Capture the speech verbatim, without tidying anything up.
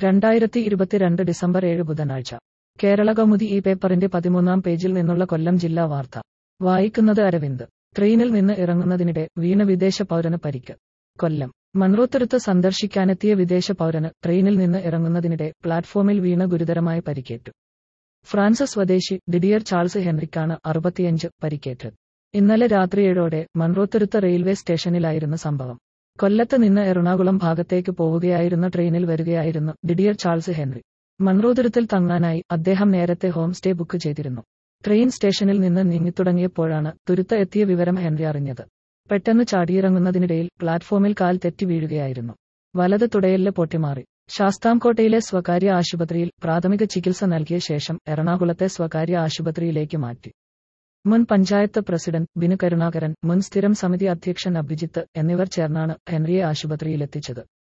രണ്ടായിരത്തി ഇരുപത്തിരണ്ട് ഡിസംബർ ഏഴ് ബുധനാഴ്ച കേരളകൗമുദി ഈ പേപ്പറിന്റെ പതിമൂന്നാം പേജിൽ നിന്നുള്ള കൊല്ലം ജില്ലാ വാർത്ത വായിക്കുന്നത് അരവിന്ദ്. ട്രെയിനിൽ നിന്ന് ഇറങ്ങുന്നതിനിടെ വീണ വിദേശ പൗരന് പരിക്ക്. കൊല്ലം മൺറോത്തുരുത്ത് സന്ദർശിക്കാനെത്തിയ വിദേശ പൗരന് ട്രെയിനിൽ നിന്ന് ഇറങ്ങുന്നതിനിടെ പ്ലാറ്റ്ഫോമിൽ വീണ് ഗുരുതരമായി പരിക്കേറ്റു. ഫ്രാൻസ് സ്വദേശി ഡിഡിയർ ചാൾസ് ഹെൻറിക്കാണ് അറുപത്തിയഞ്ച് പരിക്കേറ്റത്. ഇന്നലെ രാത്രി ഏഴോടെ മൺറോത്തുരുത്ത് റെയിൽവേ സ്റ്റേഷനിലായിരുന്നു സംഭവം. കൊല്ലത്ത് നിന്ന് എറണാകുളം ഭാഗത്തേക്ക് പോവുകയായിരുന്ന ട്രെയിനിൽ വരികയായിരുന്നു ഡിഡിയർ ചാൾസ് ഹെൻറി. മൺറോത്തുരുത്തിൽ തങ്ങാനായി അദ്ദേഹം നേരത്തെ ഹോം സ്റ്റേ ബുക്ക് ചെയ്തിരുന്നു. ട്രെയിൻ സ്റ്റേഷനിൽ നിന്ന് നീങ്ങിത്തുടങ്ങിയപ്പോഴാണ് തുരുത്ത് എത്തിയ വിവരം ഹെൻറി അറിഞ്ഞത്. പെട്ടെന്ന് ചാടിയിറങ്ങുന്നതിനിടയിൽ പ്ലാറ്റ്ഫോമിൽ കാൽ തെറ്റി വീഴുകയായിരുന്നു. വലത് തുടയെല്ല് പൊട്ടിമാറി. ശാസ്താംകോട്ടയിലെ സ്വകാര്യ ആശുപത്രിയിൽ പ്രാഥമിക ചികിത്സ നൽകിയ ശേഷം എറണാകുളത്തെ സ്വകാര്യ ആശുപത്രിയിലേക്ക് മാറ്റി. മുൻ പഞ്ചായത്ത് പ്രസിഡന്റ് ബിനു കരുണാകരൻ, മുൻ സ്ഥിരം സമിതി അധ്യക്ഷൻ അഭിജിത്ത് എന്നിവർ ചേർന്നാണ് ഹെൻറിയെ ആശുപത്രിയിലെത്തിച്ചത്.